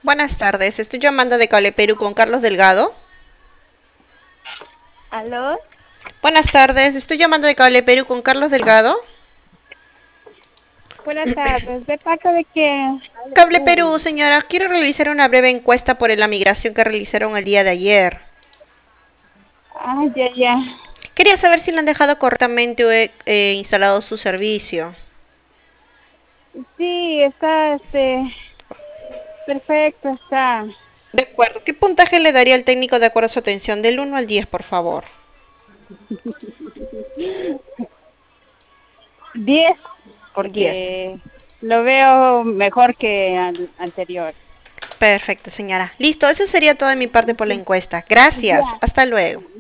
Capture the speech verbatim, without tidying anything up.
Buenas tardes, estoy llamando de Cable Perú con Carlos Delgado. ¿Aló? Buenas tardes, estoy llamando de Cable Perú con Carlos Delgado. Buenas tardes. ¿De parte de quién? Cable Perú, señora, quiero realizar una breve encuesta por la migración que realizaron el día de ayer. Ah, ya, ya. Quería saber si le han dejado correctamente eh, eh, instalado su servicio. Sí, está, este, perfecto, está. De acuerdo, ¿qué puntaje le daría al técnico de acuerdo a su atención? Del uno al diez, por favor. Diez, Diez. porque lo veo mejor que al anterior. Perfecto, señora. Listo, eso sería todo de mi parte por la encuesta. Gracias, Ya. hasta luego.